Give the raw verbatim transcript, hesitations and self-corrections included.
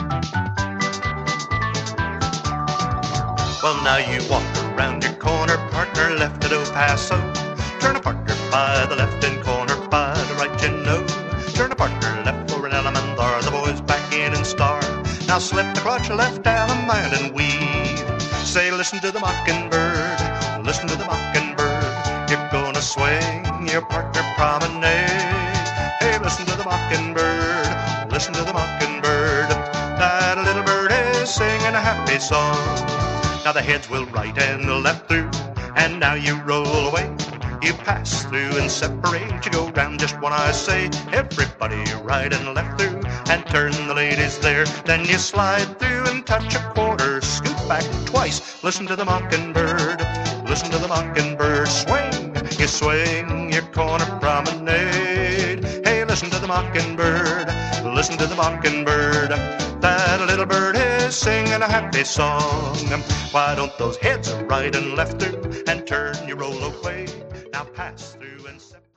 Well, now you walk around your corner, partner, left at El Paso. Turn a partner by the left and corner by the right, you know. Turn a partner left for an Alamandar, the boys back in and star. Now slip the clutch left Alamand and weave. Say, listen to the mockingbird, listen to the mockingbird. You're gonna swing your partner promenade. Hey, listen to the mockingbird, listen to the mockingbird. That little bird is singing a happy song. Now the heads will right and the left through, and now you roll away. You pass through and separate, you go round just one I say. Everybody right and left through, and turn the ladies there. Then you slide through and touch a quarter, scoot back twice. Listen to the mockingbird, listen to the mockingbird. Swing, you swing your corner promenade. Hey, listen to the mockingbird, listen to the mockingbird. That little bird is singing a happy song. Why don't those heads right and left through, and turn you roll away? Now pass through and separate.